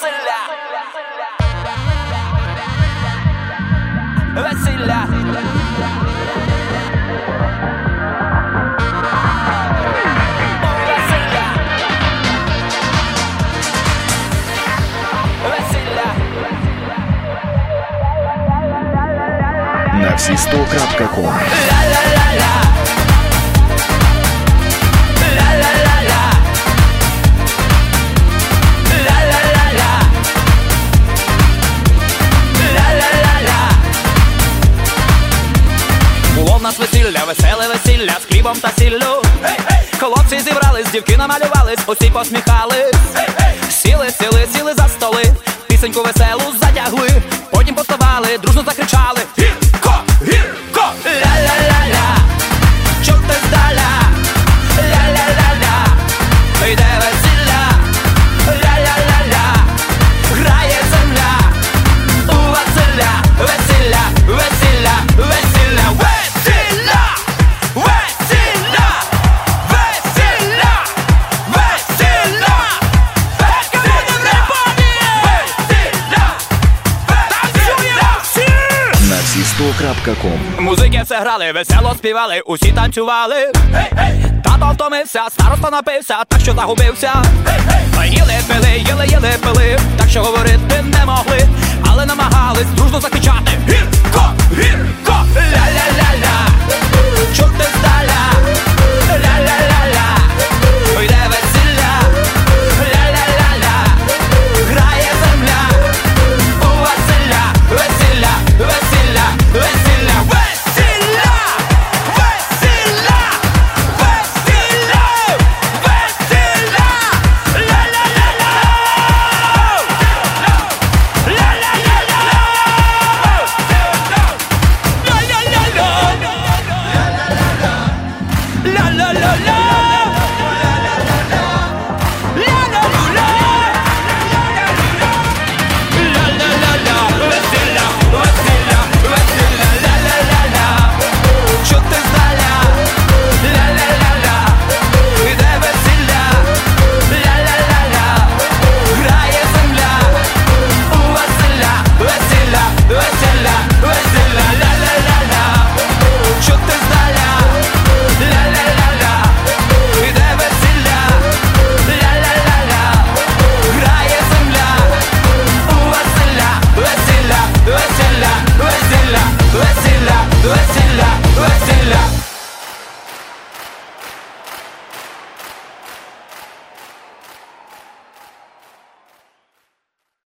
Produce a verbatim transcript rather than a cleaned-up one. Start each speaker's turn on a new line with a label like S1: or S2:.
S1: весілля. Весілля.
S2: на всі сто крапка ком.
S1: Було в нас весілля, веселе весілля з хлібом та сіллю. Hey, hey! Хлопці зібрались, дівки намалювались, усі посміхались. Hey, hey! Сіли, сіли, сіли за столи, пісеньку веселу затягли. Потім поставали, дружно закричали: гірко, гірко! Ля-ля-ля-ля, чути здаля. Ля-ля-ля-ля, йде весілля. Ля-ля-ля-ля, грає земля. У Василя весілля, весілля, весілля. Весілля, весілля, весілля, весілля.
S2: на всі сто крапка ком.
S1: Музики все грали, весело співали, усі танцювали. Hey, hey! Тато втомився, староста напився, так що загубився. Hey, hey! Їли, пили, їли, їли, пили, так що говорити не могли, але намагались дружно закричати: гірко, гірко! Ля-ля-ля-ля, чути здаля. Ля-ля-ля-ля, йде весілля. Ля-ля-ля-ля, грає земля. У Василя весілля, весілля, весілля. Весілля, весілля, весілля, весілля. Ля-ля-ля-ля, ля-ля-ля-ля, ля-ля-ля-ля, ля-ля-ля-ля. Весілля, весілля, весілля, весілля.